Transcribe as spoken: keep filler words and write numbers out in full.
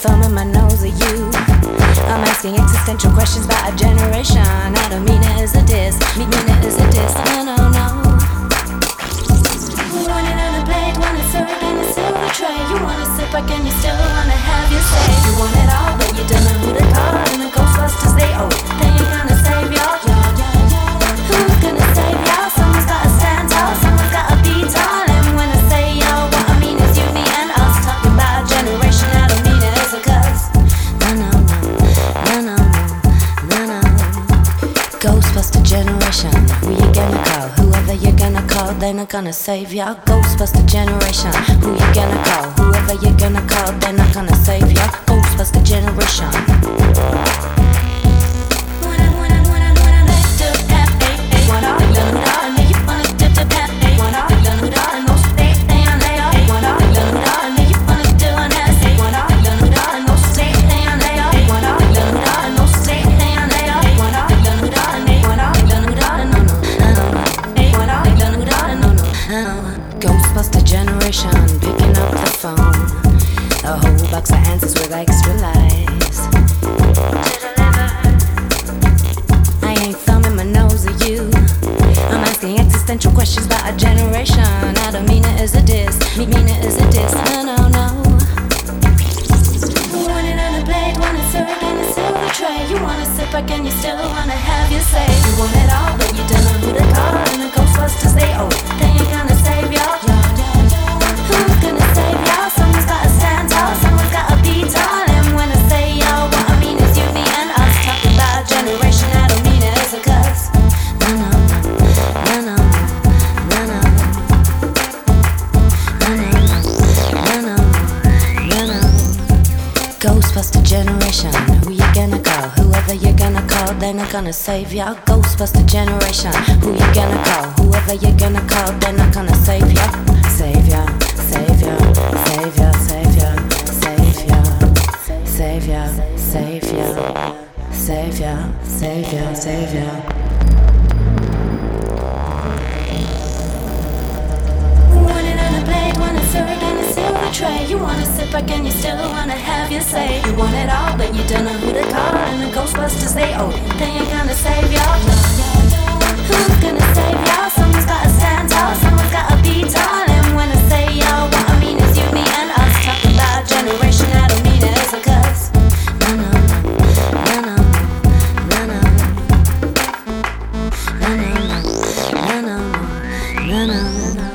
thumbing my nose at you. I'm asking existential questions about a generation. I don't mean it as a diss, mean it as a diss. No, no, no. You want it on a plate, want it served in a silver tray. You wanna sit back and you still wanna have your say. You want it all, but you don't know who to call. And the Ghostbusters, they oh, they ain't gonna save y'all. Who's gonna save y'all? Someone's gotta stand tall, someone's gotta be tall. And when I say y'all, what I mean is you, me, and us. Talking about a generation, I don't mean it as a cuss. No, no, no, no, no, no, no. Ghostbuster generation, who you gonna call? Whoever you're gonna call, they're not gonna save y'all. Ghostbuster generation, who you gonna call? Whoever you're gonna call, they're not gonna save y'all. Ghostbuster generation. Ghostbuster generation, picking up the phone. A whole box of answers with extra lies. I ain't thumbing my nose at you. I'm asking existential questions about a generation. I don't mean it as a diss, mean it as a diss. No, no, no. You want it on a plate, want it served in a silver tray. You wanna sit back and you still wanna have your say. You want it all, but you don't know who to call. And the Ghostbusters, they oh, they ain't gonna save y'all. Who's gonna save y'all? Someone's gotta stand tall, someone's gotta be tall. And when I say y'all, what I mean is you, me, and us. Talking about a generation, I don't mean it as a cuss. No, no, no, no, no, no, no, no, no, no. Ghostbuster generation, who you gonna call? Whoever you're gonna call, they're not gonna save y'all. Ghostbuster generation, who you gonna call? Whoever you're gonna call, they're not gonna save y'all. Save y'all, save y'all, save y'all, save y'all, save y'all, save y'all, save y'all, save y'all, save y'all, save y'all. Want it on a plate, want it served in a silver tray. You wanna sit back and you still wanna have your say. You want it all, but you don't know who to call. And the Ghostbusters, they oh, they ain't gonna save y'all. Who's gonna save y'all? Someone's gotta stand tall, someone's gotta be tall. And when I say y'all, what I mean is you, me, and us. Talking about a generation, I don't mean it as a cuss. No, no, no, no, no, no, no, no, no, no, no, no, no, no.